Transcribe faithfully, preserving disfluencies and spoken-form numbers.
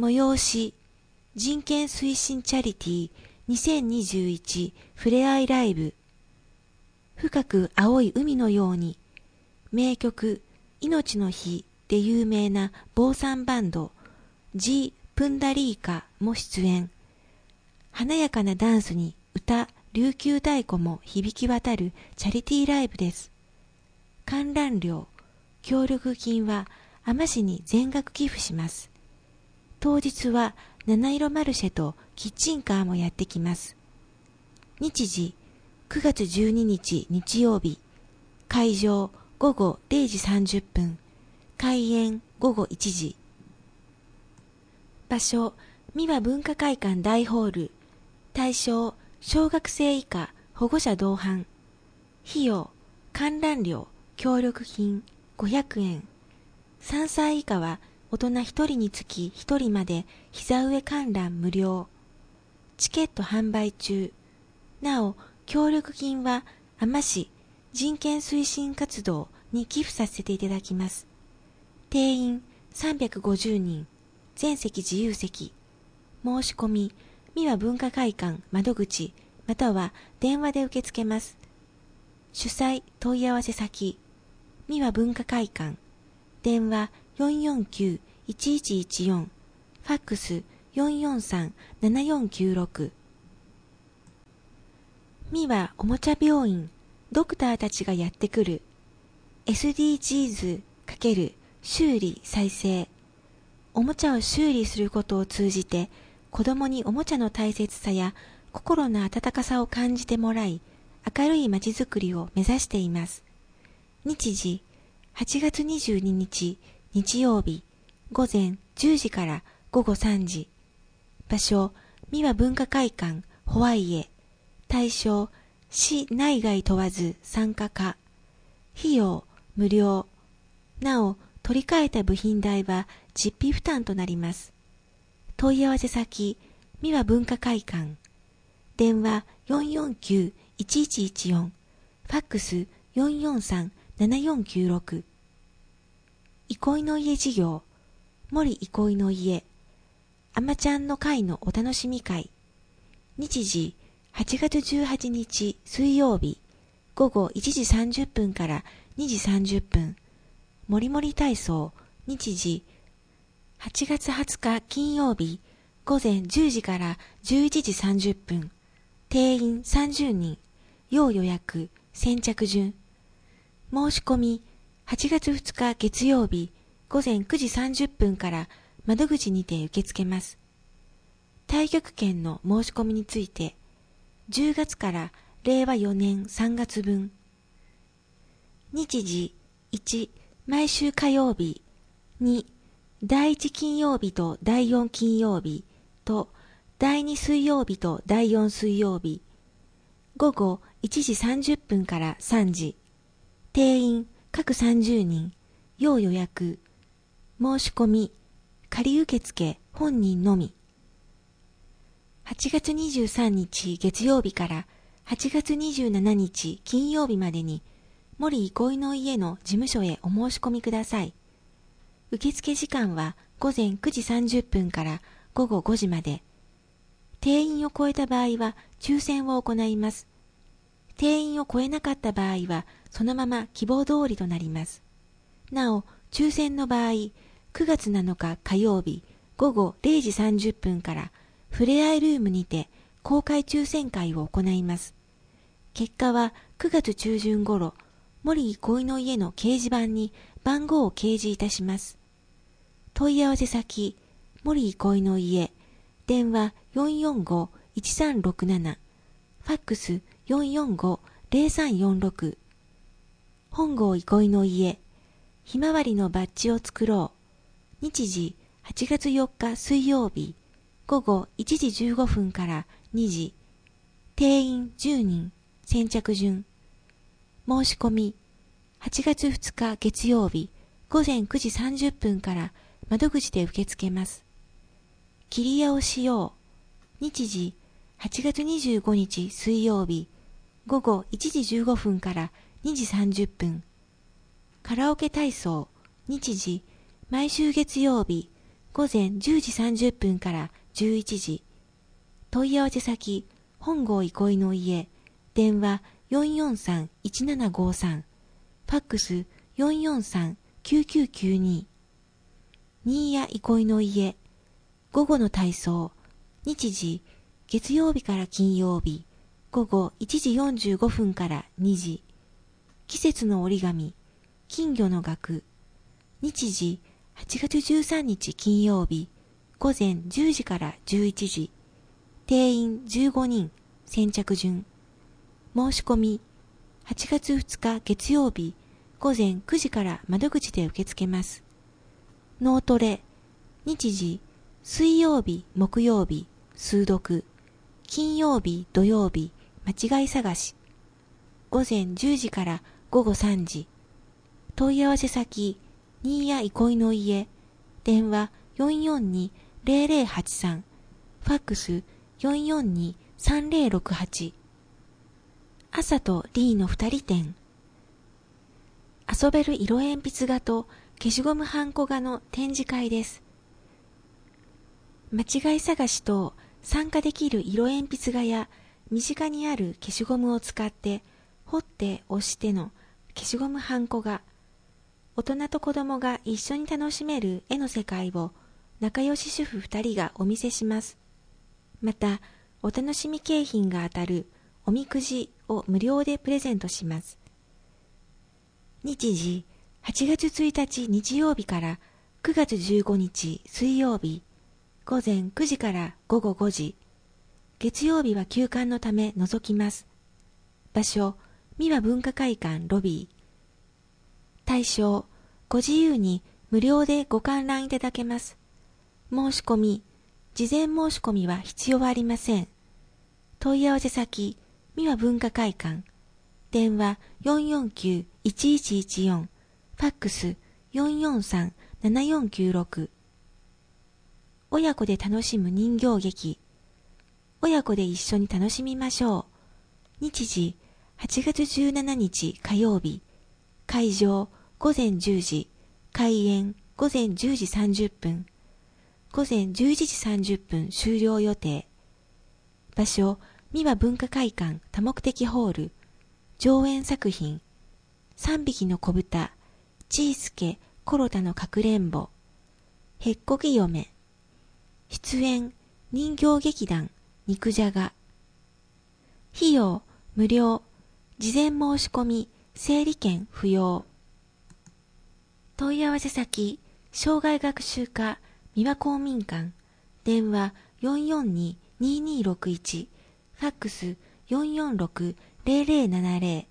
催し人権推進チャリティーにせんにじゅういちふれあいライブ。深く青い海のように、名曲命の日で有名な坊さんバンド G プンダリーカも出演。華やかなダンスに歌、琉球太鼓も響き渡るチャリティーライブです。観覧料、協力金は海士に全額寄付します。当日は七色マルシェとキッチンカーもやってきます。日時くがつじゅうににち日曜日、会場ごごれいじさんじゅっぷん、開演ごごいちじ。場所、三輪文化会館大ホール。対象、小学生以下保護者同伴。費用、観覧料、協力金ごひゃくえん。さんさい以下は大人ひとりにつきひとりまで膝上観覧無料。チケット販売中。なお、協力金は海士人権推進活動に寄付させていただきます。定員さんびゃくごじゅうにん、全席自由席。申し込み、三輪文化会館窓口または電話で受け付けます。主催問い合わせ先、三輪文化会館、電話 よんよんきゅういちいちいちよん、ファックス よんよんさんななよんきゅうろく。三輪おもちゃ病院、ドクターたちがやってくる。エスディージーズ× 修理再生。おもちゃを修理することを通じて、子供におもちゃの大切さや心の温かさを感じてもらい、明るいまちづくりを目指しています。日時、はちがつにじゅうににち日曜日、午前じゅうじからごごさんじ。場所、三輪文化会館ホワイエ。対象、市内外問わず参加可。費用、無料。なお、取り替えた部品代は実費負担となります。問い合わせ先、三輪文化会館。電話 よんよんきゅういちいちいちよん、ファックス よんよんさんななよんきゅうろく。憩いの家事業、森憩いの家、あまちゃんの会のお楽しみ会。日時、はちがつじゅうはちにち水曜日、午後いちじさんじゅっぷんからにじさんじゅっぷん。もりもり体操、日時、はちがつはつか金曜日、午前じゅうじからじゅういちじさんじゅっぷん。定員さんじゅうにん、要予約、先着順。申し込み、はちがつふつか月曜日、午前くじさんじゅっぷんから窓口にて受け付けます。太極拳の申し込みについて、じゅうがつかられいわよねんさんがつぶん。日時、いち、毎週火曜日、に、だいいち金曜日とだいよん金曜日とだいに水曜日とだいよん水曜日、午後いちじさんじゅっぷんからさんじ。定員各さんじゅうにん、要予約。申し込み、仮受付本人のみ。はちがつにじゅうさんにち月曜日からはちがつにじゅうしちにち金曜日までに森憩いの家の事務所へお申し込みください。受付時間は午前くじさんじゅっぷんからごごごじまで。定員を超えた場合は抽選を行います。定員を超えなかった場合はそのまま希望通りとなります。なお、抽選の場合、くがつなのか火曜日ごごれいじさんじゅっぷんからふれあいルームにて公開抽選会を行います。結果はくがつちゅうじゅん頃、森憩いの家の掲示板に番号を掲示いたします。問い合わせ先、森憩いの家、電話 よんよんごいちさんろくなな、ファックス よんよんごぜろさんよんろく。本郷憩いの家、ひまわりのバッジを作ろう。日時、はちがつよっか水曜日、午後いちじじゅうごふんからにじ。定員じゅうにん、先着順。申し込み、はちがつふつか月曜日、午前くじさんじゅっぷんから窓口で受け付けます。切り屋をしよう。日時、はちがつにじゅうごにち水曜日、午後いちじじゅうごふんからにじさんじゅっぷん。カラオケ体操、日時、毎週月曜日、 午前じゅうじさんじゅっぷんからじゅういちじ。問い合わせ先、本郷憩いの家、電話 よんよんさんいちななごさん、ファックス よんよんさんきゅうきゅうきゅうに。新谷憩いの家、午後の体操、日時、月曜日から金曜日、午後いちじよんじゅうごふんからにじ。季節の折り紙、金魚の額、日時、はちがつじゅうさんにち金曜日、午前じゅうじからじゅういちじ。定員じゅうごにん、先着順。申し込み、はちがつふつか月曜日、午前くじから窓口で受け付けます。脳トレ、日時、水曜日、木曜日、数読、金曜日、土曜日、間違い探し。午前じゅうじから午後さんじ。問い合わせ先、新谷憩いの家、電話 よんよんにーぜろぜろはちさん、ファックス よんよんにーさんぜろろくはち。朝とリーの二人展。遊べる色鉛筆画と消しゴムはんこ画の展示会です。間違い探しと参加できる色鉛筆画や身近にある消しゴムを使って彫って押しての消しゴムはんこ画。大人と子供が一緒に楽しめる絵の世界を仲良し主婦二人がお見せします。また、お楽しみ景品が当たるおみくじを無料でプレゼントします。日時、はちがつついたち日曜日からくがつじゅうごにち水曜日、午前くじから午後ごじ。月曜日は休館のため除きます。場所、三輪文化会館ロビー。対象、ご自由に無料でご観覧いただけます。申し込み、事前申し込みは必要ありません。問い合わせ先、三輪文化会館。電話 よんよんきゅういちいちいちよん、ファックス よんよんさんななよんきゅうろく。親子で楽しむ人形劇。親子で一緒に楽しみましょう。日時、はちがつじゅうしちにち火曜日。会場、午前じゅうじ。開演、午前じゅうじさんじゅっぷん。午前じゅういちじさんじゅっぷん終了予定。場所、三輪文化会館多目的ホール。上演作品、三匹の子豚、ちいすけ、ころたのかくれんぼ、へっこき嫁。出演、人形劇団、肉じゃが。費用、無料。事前申し込み、整理券不要。問い合わせ先、障害学習課、三輪公民館。電話 よんよんにーにーにーろくいち、ファックス よんよんろくぜろぜろななぜろ。